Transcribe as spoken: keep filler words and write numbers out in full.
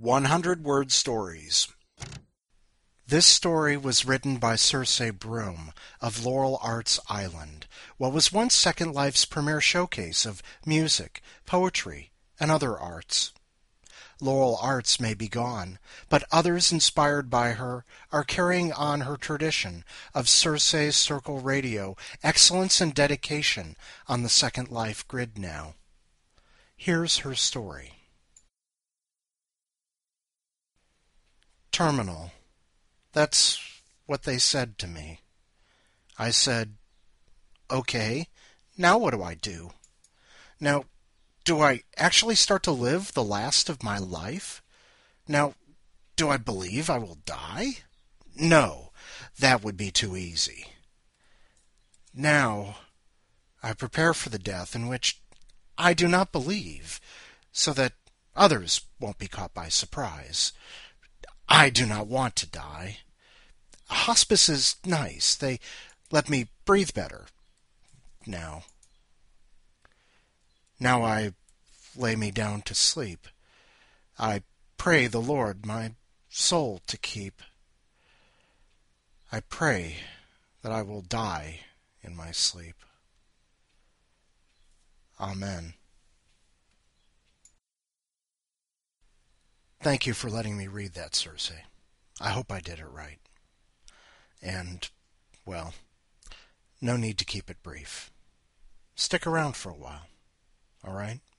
hundred Word Stories. This story was written by Circe Broom of Laurel Arts Island, what was once Second Life's premier showcase of music, poetry, and other arts. Laurel Arts may be gone, but others inspired by her are carrying on her tradition of Circe's Circle Radio excellence and dedication on the Second Life grid now. Here's her story. Terminal. That's what they said to me. I said, okay, now what do I do? Now, do I actually start to live the last of my life? Now, do I believe I will die? No, that would be too easy. Now, I prepare for the death in which I do not believe, so that others won't be caught by surprise. I do not want to die. Hospice is nice. They let me breathe better. Now. Now I lay me down to sleep. I pray the Lord my soul to keep. I pray that I will die in my sleep. Amen. Thank you for letting me read that, Circe. I hope I did it right. And, well, no need to keep it brief. Stick around for a while, all right?